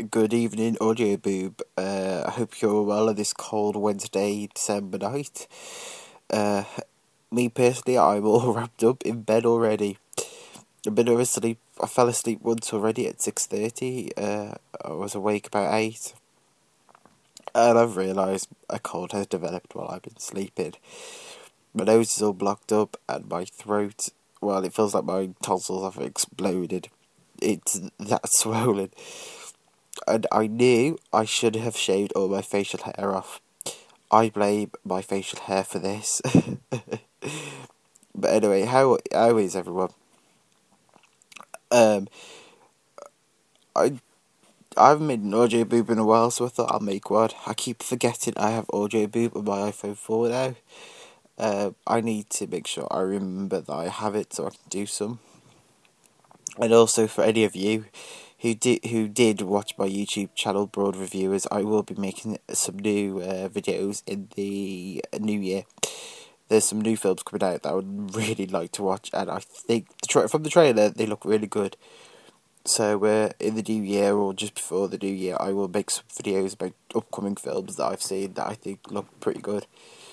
Good evening, Audio Boob. I hope you're well on this cold Wednesday, December night. Uh, Me personally, I'm all wrapped up in bed already. I've been asleep. I fell asleep once already at 6:30. I was awake about 8, and I've realised a cold has developed while I've been sleeping. My nose is all blocked up, and my throat, well, it feels like my tonsils have exploded. It's that swollen. And I knew I should have shaved all my facial hair off. I blame my facial hair for this. But anyway, how is everyone? Um, I I haven't made an audio boob in a while, so I thought I'll make one. I keep forgetting I have audio boob on my iPhone 4 now. I need to make sure I remember that I have it so I can do some. And also for any of you who did watch my YouTube channel, Broad Reviewers, I will be making some new videos in the new year. There's some new films coming out that I would really like to watch, and I think from the trailer they look really good. So in the new year or just before the new year, I will make some videos about upcoming films that I've seen that I think look pretty good.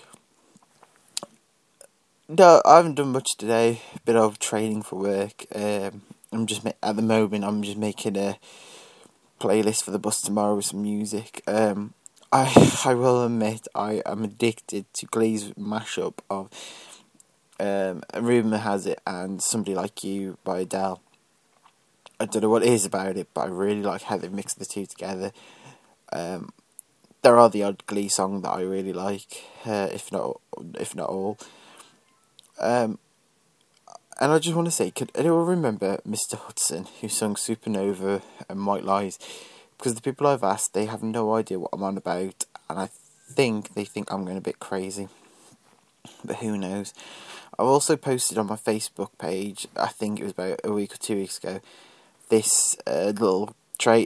No, I haven't done much today. Bit of training for work. At the moment I'm just making a playlist for the bus tomorrow with some music. I will admit I am addicted to Glee's mashup of Rumour Has It and Somebody Like You by Adele. I don't know what it is about it, but I really like how they mix the two together. There are the odd Glee song that I really like, if not all. And I just want to say, could anyone remember Mr. Hudson, who sung Supernova and White Lies? Because the people I've asked, they have no idea what I'm on about, and I think they think I'm going a bit crazy. But who knows? I've also posted on my Facebook page, I think it was about a week or 2 weeks ago, this little tray.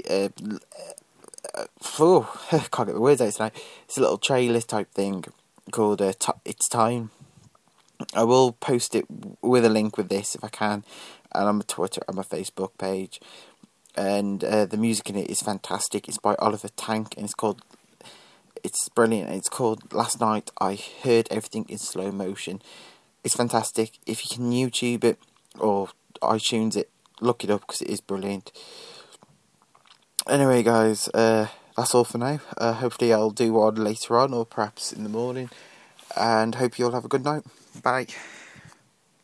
Can't get the words out tonight. It's a little trailer type thing called It's Time. I will post it with a link with this if I can, and on my Twitter and my Facebook page. And the music in it is fantastic. It's by Oliver Tank, and it's brilliant. It's called Last Night I Heard Everything in Slow Motion. It's fantastic. If you can YouTube it or iTunes it, look it up because it is brilliant. Anyway, guys, that's all for now. Hopefully I'll do one later on or perhaps in the morning. And hope you all have a good night. Bye.